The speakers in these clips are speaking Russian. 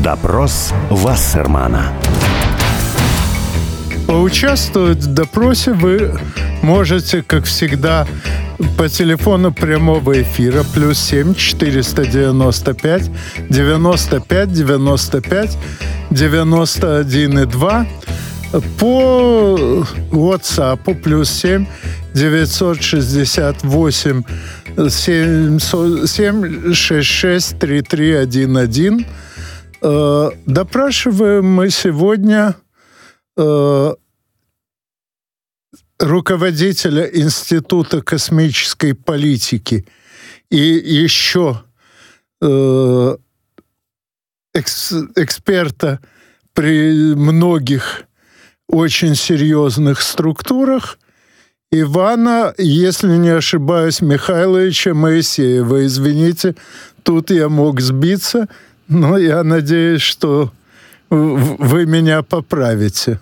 Допрос Вассермана. Поучаствовать в допросе вы можете, как всегда, по телефону прямого эфира +7 495 95 95 91,2, по WhatsApp +7 968 766 3311. Допрашиваем мы сегодня руководителя Института космической политики и еще эксперта при многих очень серьезных структурах Ивана, если не ошибаюсь, Михайловича Моисеева. Извините, тут я мог сбиться, но я надеюсь, что вы меня поправите.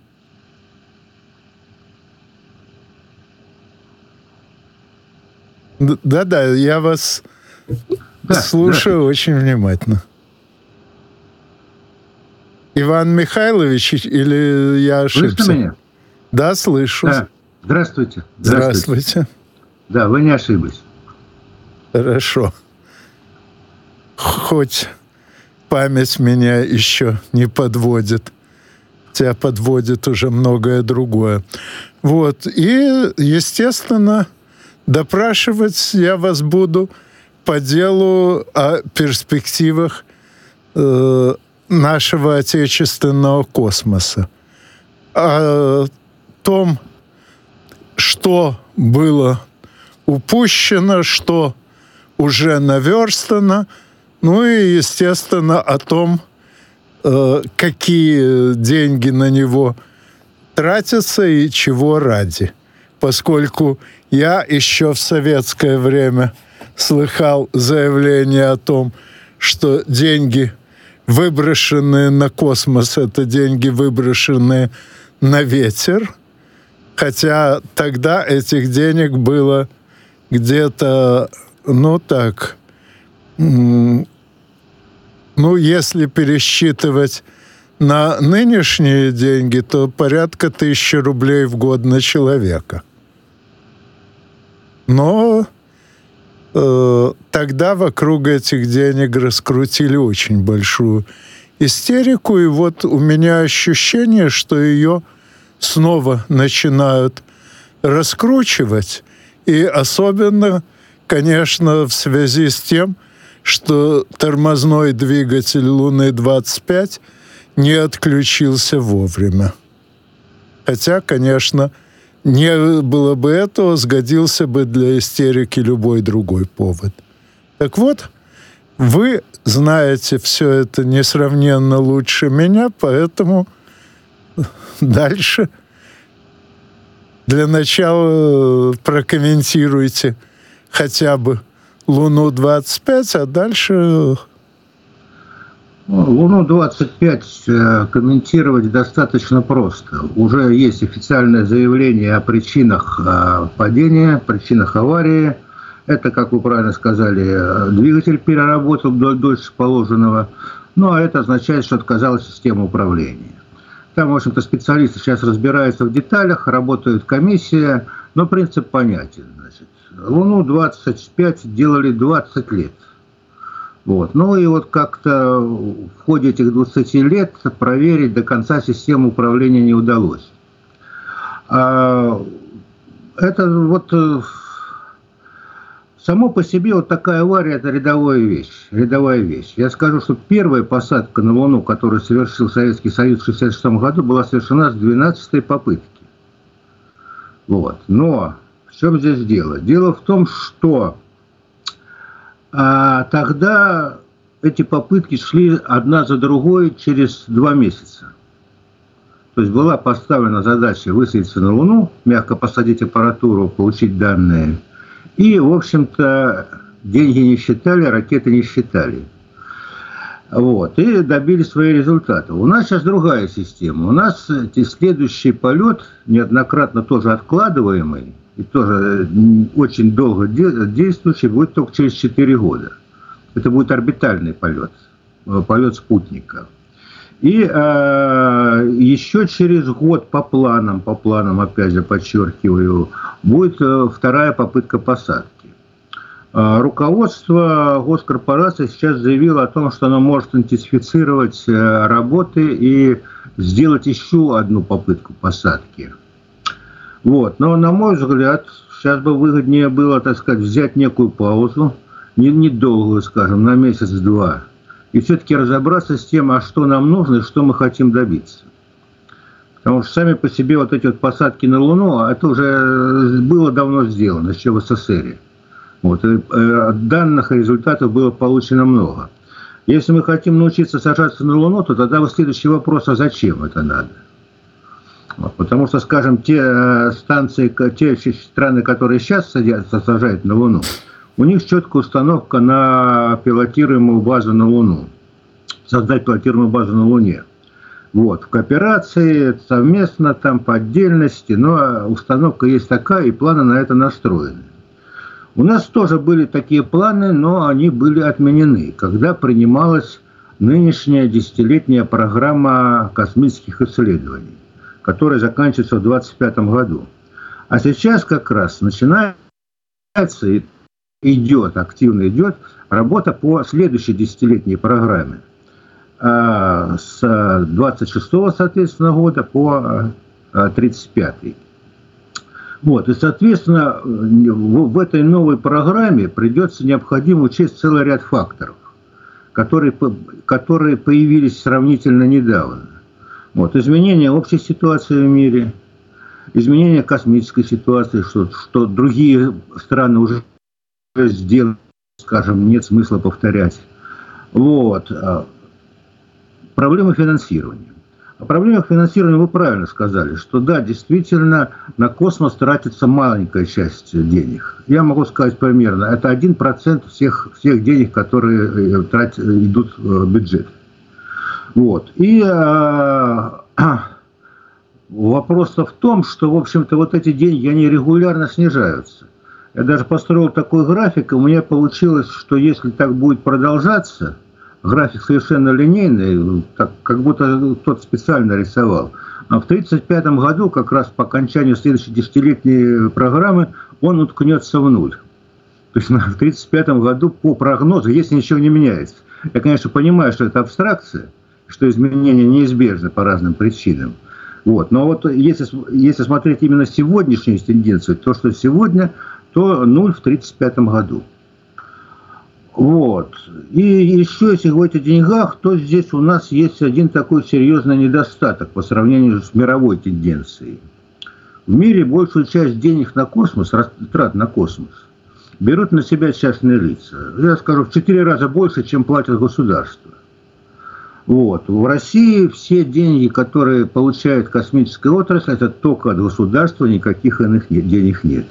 Да-да, я вас слушаю очень внимательно. Иван Михайлович, или я ошибся? Слышно меня? Да, слышу. Да. Здравствуйте. Здравствуйте. Да, вы не ошиблись. Хорошо. Хоть память меня еще не подводит. Тебя подводит уже многое другое. Вот. И, естественно, допрашивать я вас буду по делу о перспективах нашего отечественного космоса. О том, что было упущено, что уже наверстано, ну и, естественно, о том, какие деньги на него тратятся и чего ради. Поскольку я еще в советское время слыхал заявление о том, что деньги, выброшенные на космос, это деньги, выброшенные на ветер, хотя тогда этих денег было где-то, если пересчитывать на нынешние деньги, то порядка 1000 рублей в год на человека. Но тогда вокруг этих денег раскрутили очень большую истерику, и вот у меня ощущение, что ее снова начинают раскручивать, и особенно, конечно, в связи с тем, что тормозной двигатель Луны-25 не отключился вовремя. Хотя, конечно, не было бы этого, сгодился бы для истерики любой другой повод. Так вот, вы знаете все это несравненно лучше меня, поэтому дальше для начала прокомментируйте хотя бы Луну-25, а дальше... Луну-25 комментировать достаточно просто. Уже есть официальное заявление о причинах падения, причинах аварии. Это, как вы правильно сказали, двигатель переработал дольше положенного. Ну, а это означает, что отказалась система управления. Там, в общем-то, специалисты сейчас разбираются в деталях, работает комиссия, но принцип понятен. Значит, Луну-25 делали 20 лет. Вот. Ну и вот как-то в ходе этих 20 лет проверить до конца систему управления не удалось. Это вот само по себе вот такая авария – это рядовая вещь. Я скажу, что первая посадка на Луну, которую совершил Советский Союз в 1966 году, была совершена с 12-й попытки. Вот. Но в чем здесь дело? Дело в том, что тогда эти попытки шли одна за другой через 2 месяца. То есть была поставлена задача высадиться на Луну, мягко посадить аппаратуру, получить данные. И, в общем-то, деньги не считали, ракеты не считали. Вот. И добились своих результатов. У нас сейчас другая система. У нас следующий полет, неоднократно тоже откладываемый, и тоже очень долго действующий, будет только через 4 года. Это будет орбитальный полет. полет спутника. И еще через год по планам, опять же подчеркиваю, будет вторая попытка посадки. Руководство госкорпорации сейчас заявило о том, что оно может интенсифицировать работы и сделать еще одну попытку посадки. Вот. Но, на мой взгляд, сейчас бы выгоднее было, так сказать, взять некую паузу, недолгую, скажем, на месяц-два, и все-таки разобраться с тем, а что нам нужно и что мы хотим добиться. Потому что сами по себе вот эти вот посадки на Луну, это уже было давно сделано, еще в СССР. Вот, и данных и результатов было получено много. Если мы хотим научиться сажаться на Луну, то тогда следующий вопрос, а зачем это надо? Вот, потому что, скажем, те станции, те страны, которые сейчас сажают на Луну, у них четкая установка на пилотируемую базу на Луну. Создать пилотируемую базу на Луне. Вот, в кооперации, совместно, там, по отдельности, но установка есть такая, и планы на это настроены. У нас тоже были такие планы, но они были отменены, когда принималась нынешняя десятилетняя программа космических исследований, которая заканчивается в 2025 году. А сейчас как раз начинается и активно идет работа по следующей десятилетней программе. С 26-го, соответственно, года по 35-й. Вот, и, соответственно, в этой новой программе придется необходимо учесть целый ряд факторов, которые появились сравнительно недавно. Вот, изменение общей ситуации в мире, изменение космической ситуации, что другие страны уже сделали, скажем, нет смысла повторять. Вот. Проблемы финансирования. О проблемах финансирования вы правильно сказали, что да, действительно, на космос тратится маленькая часть денег. Я могу сказать примерно, это 1% всех денег, которые идут в бюджет. Вот. И вопрос в том, что, в общем-то, вот эти деньги, они регулярно снижаются. Я даже построил такой график, и у меня получилось, что если так будет продолжаться, график совершенно линейный, как будто кто-то специально рисовал. А в 1935 году, как раз по окончанию следующей десятилетней программы, он уткнется в нуль. То есть в 1935 году по прогнозу, если ничего не меняется. Я, конечно, понимаю, что это абстракция, что изменения неизбежны по разным причинам. Вот. Но вот если смотреть именно сегодняшнюю тенденцию, то, что сегодня, то нуль в 1935 году. Вот. И еще, если говорить о деньгах, то здесь у нас есть один такой серьезный недостаток по сравнению с мировой тенденцией. В мире большую часть денег на космос, трат на космос, берут на себя частные лица. Я скажу, в 4 раза больше, чем платят государство. Вот. В России все деньги, которые получает космическая отрасль, это только от государства, никаких иных денег нет.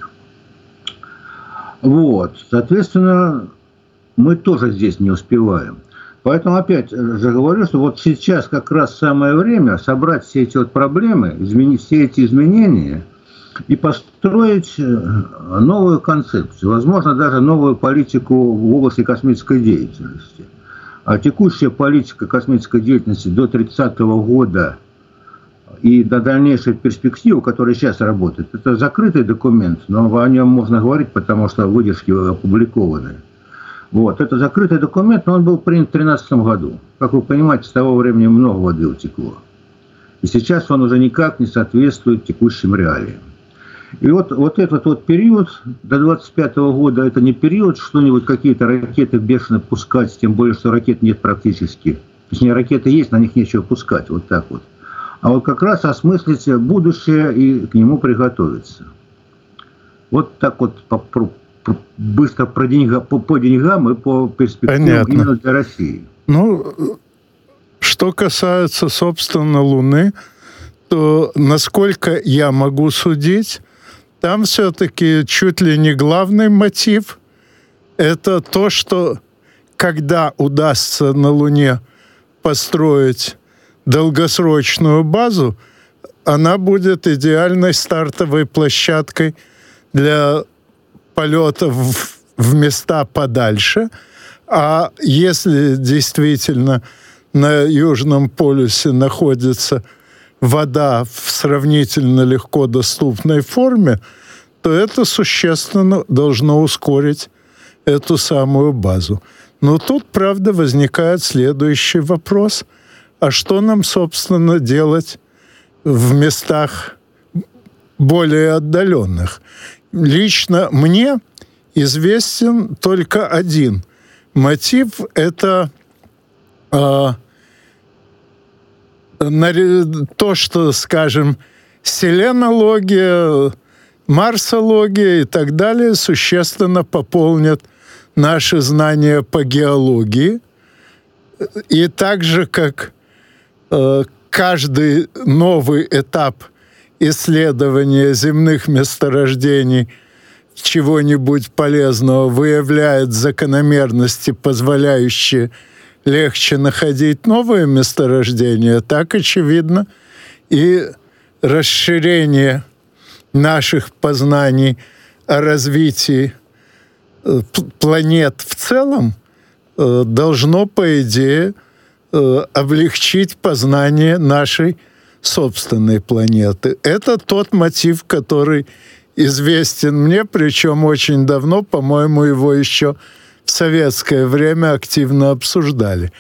Вот. Соответственно, мы тоже здесь не успеваем. Поэтому опять же говорю, что вот сейчас как раз самое время собрать все эти вот проблемы, изменить все эти изменения и построить новую концепцию, возможно, даже новую политику в области космической деятельности. А текущая политика космической деятельности до 30-го года и до дальнейшей перспективы, которая сейчас работает, это закрытый документ, но о нем можно говорить, потому что выдержки опубликованы. Вот, это закрытый документ, но он был принят в 2013 году. Как вы понимаете, с того времени много воды утекло. И сейчас он уже никак не соответствует текущим реалиям. И вот этот вот период до 2025 года, это не период что-нибудь, какие-то ракеты бешено пускать, тем более, что ракет нет практически. Точнее, ракеты есть, на них нечего пускать, вот так вот. А вот как раз осмыслить будущее и к нему приготовиться. Вот так вот быстро по деньгам и по перспективам именно для России. Ну, что касается, собственно, Луны, то, насколько я могу судить, там все-таки чуть ли не главный мотив – это то, что когда удастся на Луне построить долгосрочную базу, она будет идеальной стартовой площадкой для полетов в места подальше, А если действительно на Южном полюсе находится вода в сравнительно легко доступной форме, то это существенно должно ускорить эту самую базу. Но тут, правда, возникает следующий вопрос. А что нам, собственно, делать в местах более отдаленных? Лично мне известен только один мотив. Это то, что, скажем, селенология, марсология и так далее существенно пополнят наши знания по геологии. И так же, как каждый новый этап исследования земных месторождений чего-нибудь полезного выявляет закономерности, позволяющие легче находить новые месторождения, так, очевидно, и расширение наших познаний о развитии планет в целом должно, по идее, облегчить познание нашей собственной планеты. Это тот мотив, который известен мне, причем очень давно, по-моему, его еще в советское время активно обсуждали.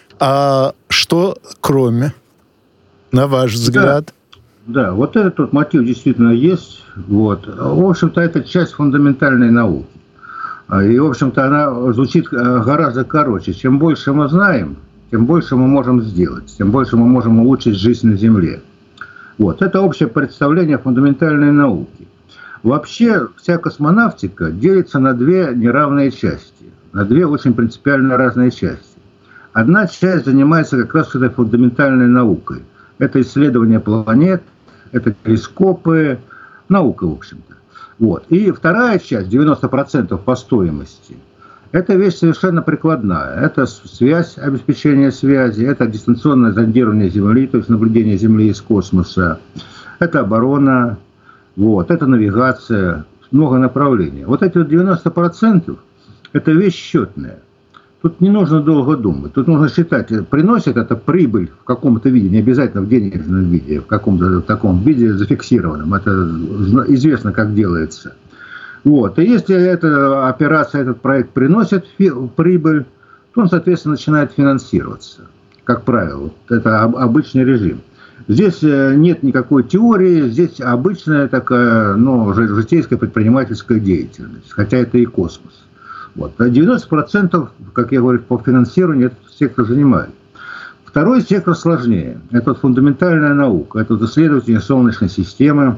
А что кроме, на ваш взгляд? Да, вот этот вот мотив действительно есть. Вот. В общем-то, это часть фундаментальной науки. И, в общем-то, она звучит гораздо короче. Чем больше мы знаем, тем больше мы можем сделать, тем больше мы можем улучшить жизнь на Земле. Вот. Это общее представление фундаментальной науки. Вообще, вся космонавтика делится на две неравные части, на две очень принципиально разные части. Одна часть занимается как раз этой фундаментальной наукой. Это исследование планет, это телескопы, наука, в общем-то. Вот. И вторая часть, 90% по стоимости, это вещь совершенно прикладная. Это связь, обеспечение связи, это дистанционное зондирование Земли, то есть наблюдение Земли из космоса, это оборона, вот, это навигация, много направлений. Вот эти вот 90% это вещь счетная. Тут не нужно долго думать. Тут нужно считать, приносит это прибыль в каком-то виде, не обязательно в денежном виде, в каком-то таком виде зафиксированном. Это известно, как делается. Вот. И если эта операция, этот проект приносит прибыль, то он, соответственно, начинает финансироваться. Как правило, это обычный режим. Здесь нет никакой теории, здесь обычная такая, житейская предпринимательская деятельность, хотя это и космос. Вот. 90%, как я говорю, по финансированию этот сектор занимает. Второй сектор сложнее. Это фундаментальная наука. Это исследование Солнечной системы,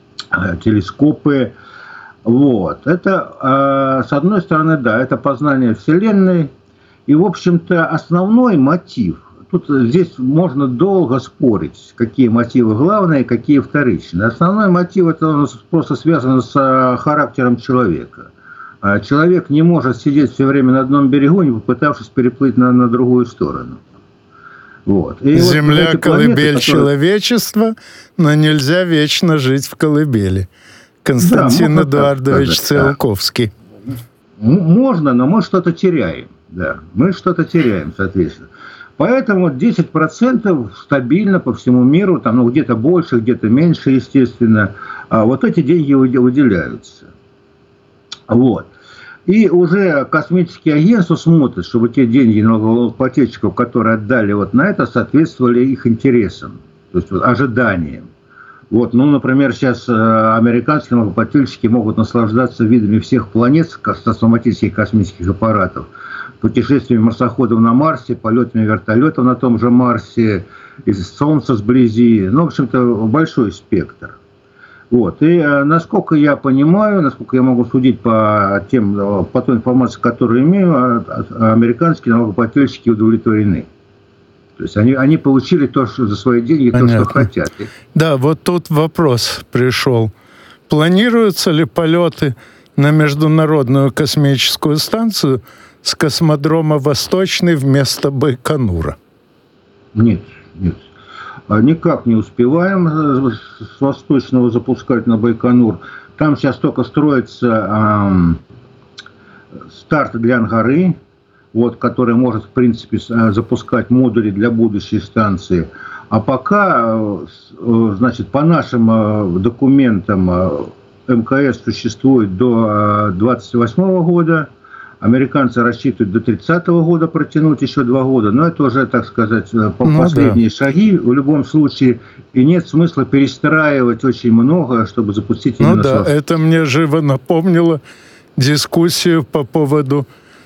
телескопы. Вот. Это, с одной стороны, да, это познание Вселенной. И, в общем-то, основной мотив, здесь можно долго спорить, какие мотивы главные, какие вторичные. Основной мотив, это просто связано с характером человека. Человек не может сидеть все время на одном берегу, не попытавшись переплыть на другую сторону. Вот. И Земля – колыбель человечества, но нельзя вечно жить в колыбели. Константин Эдуардович Циолковский. Да. Можно, но мы что-то теряем. Да. Мы что-то теряем, соответственно. Поэтому 10% стабильно по всему миру, там, где-то больше, где-то меньше, естественно, вот эти деньги выделяются. Вот. И уже космические агентства смотрят, чтобы те деньги налогоплательщиков, которые отдали вот на это, соответствовали их интересам, то есть ожиданиям. Вот, например, сейчас американские налогоплательщики могут наслаждаться видами всех планет с автоматических космических аппаратов, путешествиями марсоходов на Марсе, полетами вертолетов на том же Марсе, из Солнца сблизи. В общем-то, большой спектр. Вот. И насколько я понимаю, насколько я могу судить по той информации, которую имею, американские налогоплательщики удовлетворены. То есть они получили то, что за свои деньги, понятно. То, что хотят. Да, вот тут вопрос пришел. Планируются ли полеты на Международную космическую станцию с космодрома Восточный вместо Байконура? Нет. Никак не успеваем с Восточного запускать на Байконур. Там сейчас только строится старт для Ангары. вот, который может, в принципе, запускать модули для будущей станции. А пока, значит, по нашим документам МКС существует до 28 года, американцы рассчитывают до 30 года протянуть еще 2 года, но это уже, так сказать, последние шаги в любом случае, и нет смысла перестраивать очень много, чтобы запустить именно да, это мне живо напомнило дискуссию по поводу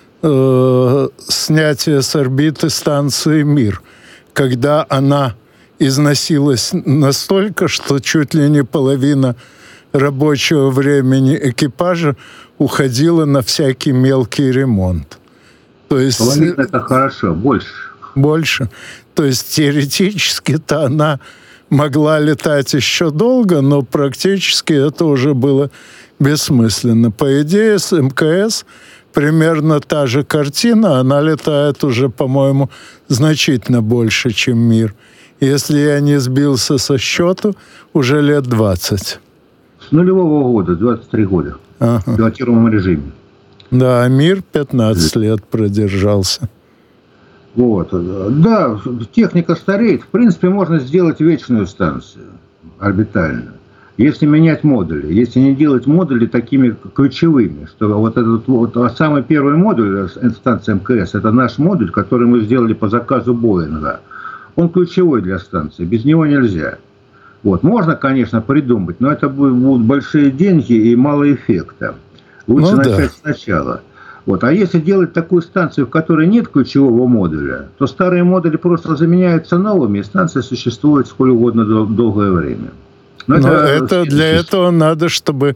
снятия с орбиты станции «Мир», когда она износилась настолько, что чуть ли не половина рабочего времени экипажа уходила на всякий мелкий ремонт. То есть, половина это хорошо, больше. Больше. То есть теоретически-то она могла летать еще долго, но практически это уже было бессмысленно. По идее, с МКС примерно та же картина, она летает уже, по-моему, значительно больше, чем «Мир». Если я не сбился со счету, уже лет 20. С нулевого года, 23 года. В пилотируемом режиме. Да, а «Мир» 15 лет продержался. Вот. Да, техника стареет. В принципе, можно сделать вечную станцию орбитальную. Если менять модули, если не делать модули такими ключевыми, что вот этот вот самый первый модуль станции МКС, это наш модуль, который мы сделали по заказу Боинга. Он ключевой для станции, без него нельзя. Вот. Можно, конечно, придумать, но это будут большие деньги и мало эффекта. Лучше начать сначала. Вот. А если делать такую станцию, в которой нет ключевого модуля, то старые модули просто заменяются новыми, и станция существует сколь угодно долгое время. Но это для этого надо, чтобы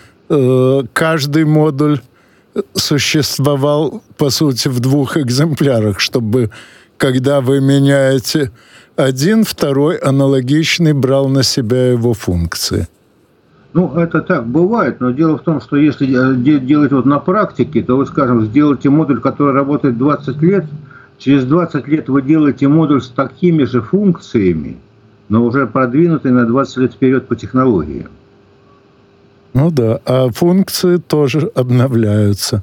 каждый модуль существовал, по сути, в 2 экземплярах, чтобы, когда вы меняете один, второй аналогичный брал на себя его функции. Ну, это так бывает, но дело в том, что если делать вот на практике, то вы, скажем, сделаете модуль, который работает 20 лет, через 20 лет вы делаете модуль с такими же функциями, но уже продвинутый на 20 лет вперед по технологии. Ну да, а функции тоже обновляются.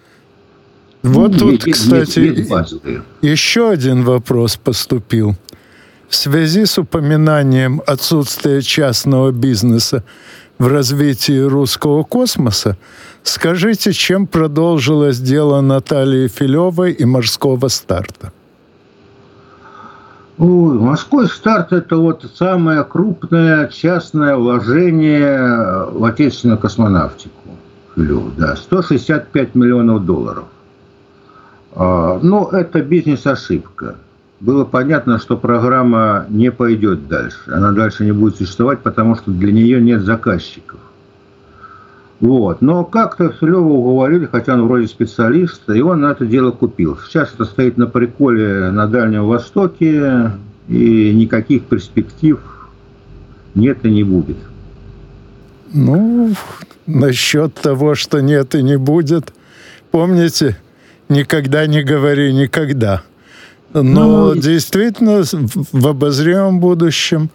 Вот тут, кстати, еще один вопрос поступил. В связи с упоминанием отсутствия частного бизнеса в развитии русского космоса, скажите, чем продолжилось дело Натальи Филевой и морского старта? Морской старт – это вот самое крупное частное вложение в отечественную космонавтику. Да, $165 миллионов. Но это бизнес-ошибка. Было понятно, что программа не пойдет дальше. Она дальше не будет существовать, потому что для нее нет заказчиков. Вот. Но как-то Филева уговорили, хотя он вроде специалист, и он на это дело купил. Сейчас это стоит на приколе на Дальнем Востоке, и никаких перспектив нет и не будет. Ну, насчет того, что нет и не будет, помните, никогда не говори никогда. Но действительно в обозримом будущем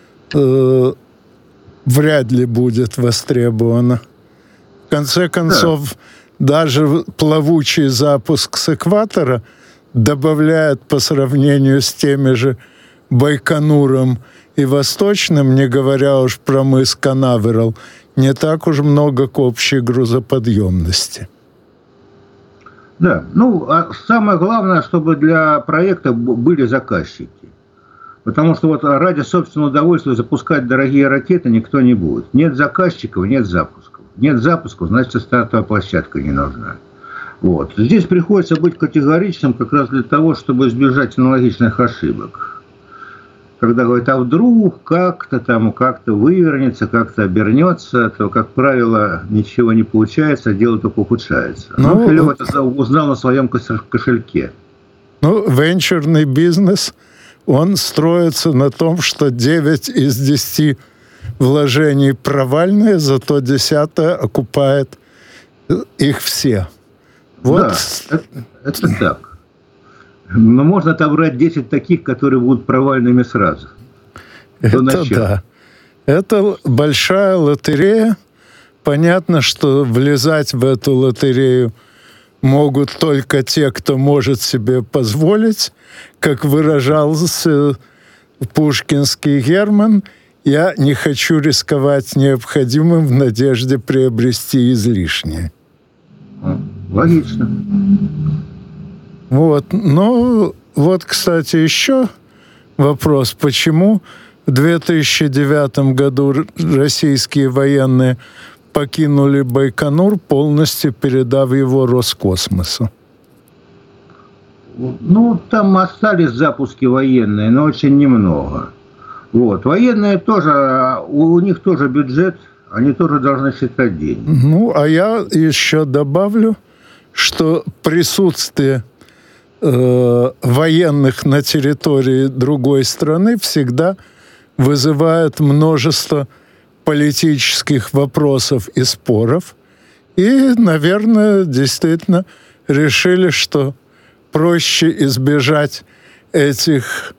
вряд ли будет востребовано. В конце концов, даже плавучий запуск с экватора добавляет по сравнению с теми же Байконуром и Восточным, не говоря уж про мыс Канаверал, не так уж много к общей грузоподъемности. Да, а самое главное, чтобы для проекта были заказчики. Потому что вот ради собственного удовольствия запускать дорогие ракеты никто не будет. Нет заказчиков, нет запусков. Нет запусков, значит, стартовая площадка не нужна. Вот. Здесь приходится быть категоричным как раз для того, чтобы избежать аналогичных ошибок. Когда говорят, а вдруг как-то вывернется, как-то обернется, то, как правило, ничего не получается, дело только ухудшается. Но Филев это узнал на своем кошельке. Венчурный бизнес, он строится на том, что 9 из 10 вложений провальные, зато 10-е окупает их все. Вот. Да, это так. Но можно отобрать 10 таких, которые будут провальными сразу. Это да. Это большая лотерея. Понятно, что влезать в эту лотерею могут только те, кто может себе позволить, как выражался пушкинский Герман, я не хочу рисковать необходимым в надежде приобрести излишнее. Логично. Вот. Ну, вот, кстати, еще вопрос. Почему в 2009 году российские военные покинули Байконур, полностью передав его Роскосмосу? Ну, там остались запуски военные, но очень немного. Вот. Военные тоже, у них тоже бюджет, они тоже должны считать деньги. Ну, а я еще добавлю, что присутствие военных на территории другой страны всегда вызывает множество политических вопросов и споров. И, наверное, действительно решили, что проще избежать этих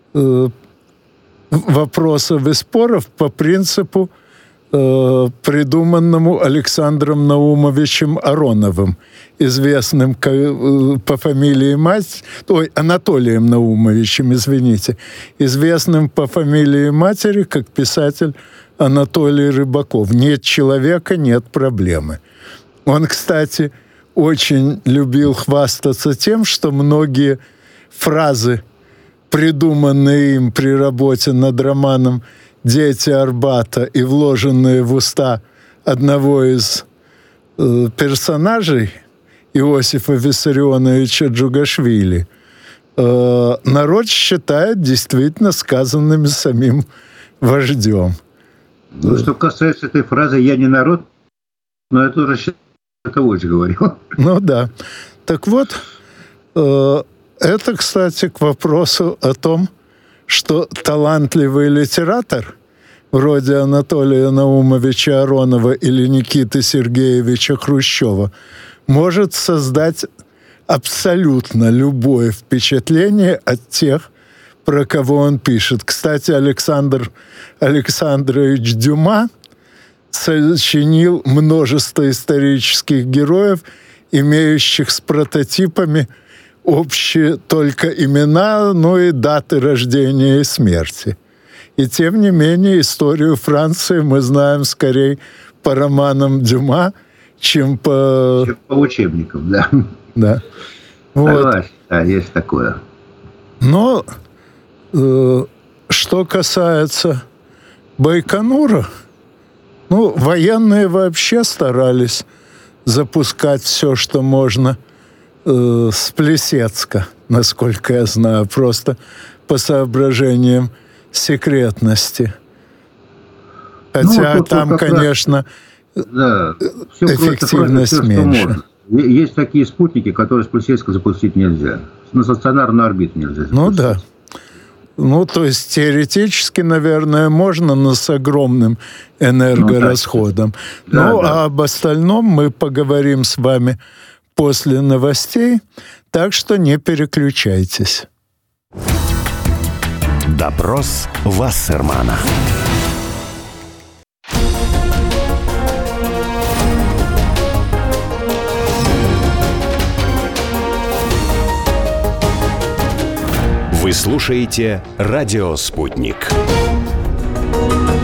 вопросов и споров по принципу, придуманному Александром Наумовичем Ароновым, известным по фамилии Анатолием Наумовичем, извините, известным по фамилии матери как писатель Анатолий Рыбаков. Нет человека, нет проблемы. Он, кстати, очень любил хвастаться тем, что многие фразы, придуманные им при работе над романом «Дети Арбата» и вложенные в уста одного из персонажей, Иосифа Виссарионовича Джугашвили, народ считает действительно сказанными самим вождем. Ну, что касается этой фразы «я не народ», но это уже вождь говорил. Ну да. Так вот, это, кстати, к вопросу о том, что талантливый литератор, вроде Анатолия Наумовича Аронова или Никиты Сергеевича Хрущева, может создать абсолютно любое впечатление от тех, про кого он пишет. Кстати, Александр Александрович Дюма сочинил множество исторических героев, имеющих с прототипами общие только имена, ну и даты рождения и смерти. И тем не менее историю Франции мы знаем скорее по романам Дюма, чем по учебникам, да. Да. Вот. Да, есть такое. Но что касается Байконура, ну, военные вообще старались запускать все, что можно с Плесецка, насколько я знаю, просто по соображениям секретности. Хотя ну, там, конечно, да, эффективность меньше. Есть такие спутники, которые с Плесецка запустить нельзя. На стационарную орбиту нельзя запустить. Ну да. Ну, то есть теоретически, наверное, можно, но с огромным энергорасходом. Ну, да. А об остальном мы поговорим с вами после новостей, так что не переключайтесь. Допрос Вассермана. Вы слушаете «Радио Спутник».